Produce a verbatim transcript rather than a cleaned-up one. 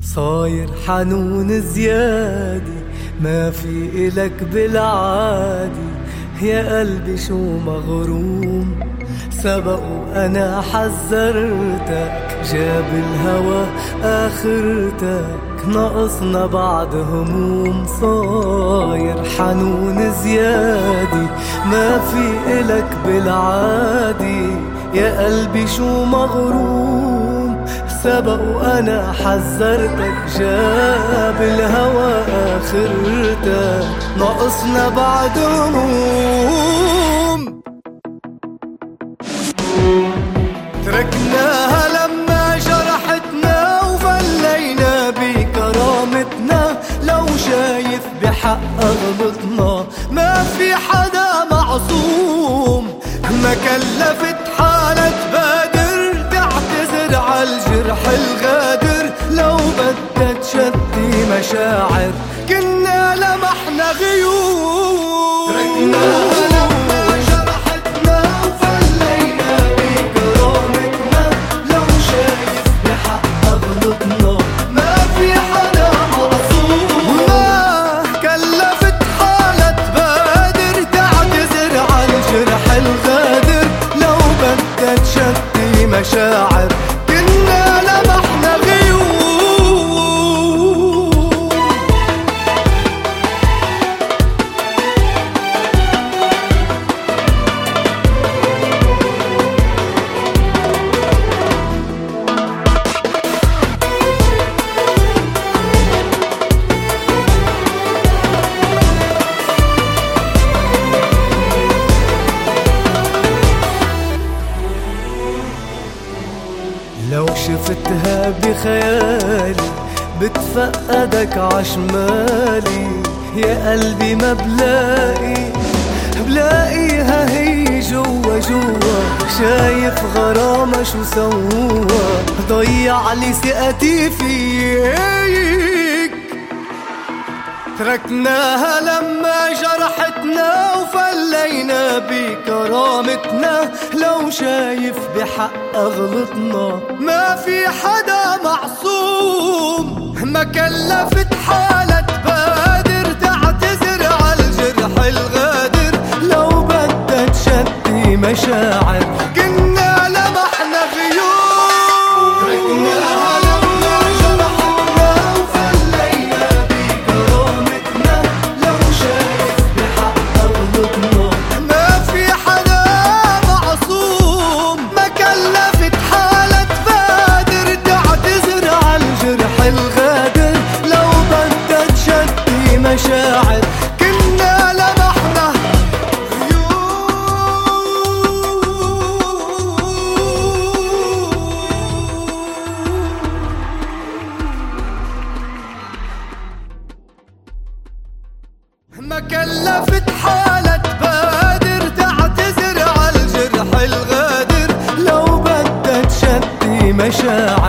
صاير حنون زيادة ما في إلك بالعادي، يا قلبي شو مغروم سبق وأنا حذرتك، جاب الهوى آخرتك ناقصنا بعد هموم. صاير حنون زيادة ما في إلك بالعادي، يا قلبي شو مغروم سبق وأنا حذرتك، جاب الهوى آخرتك ناقصنا بعد هموم. تركناها لما جرحتنا وفلينا بكرامتنا، لو شايف بحق غلطنا ما في حدا معصوم، ما كلفت حالة تبادر تعتذر عالجرح الغادر، لو بدها تشتي مشاعر كنا لمحنا غيوم. تركناها لما جرحتنا وفلينا بكرامتنا، لو شايف بحق غلطنا ما في حدا معصوم، ما كلفت حالة تبادر تعتذر عالجرح الغادر، لو بدها تشتي مشاعر كنا لمحنا غيوم. لو شفتها بخيالي بتفقدك عشمالي، يا قلبي ما بلاقي بلاقيها هي جوا جوا، شايف غرامة شو سوا ضيع لي ثقتي فيك. تركناها لما جرحتنا وفلينا بكرامتنا، لو شايف بحق غلطنا ما في حدا معصوم، ما كلفت حالة تبادر تعتذر عالجرح الغادر، لو بدها تشتي مشاعر كنا لمحنا غيوم. تركناها لما جرحتنا وفلينا بكرامتنا، لو شايف بحق غلطنا ما في حدا معصوم، ما كلفت حالة تبادر تعتذر عالجرح الغادر، لو بدها تشتي مشاعر كنا لمحنا غيوم. ما كلفت حالة تبادر تعتذر عالجرح الغادر، لو بدها تشتي مشاعر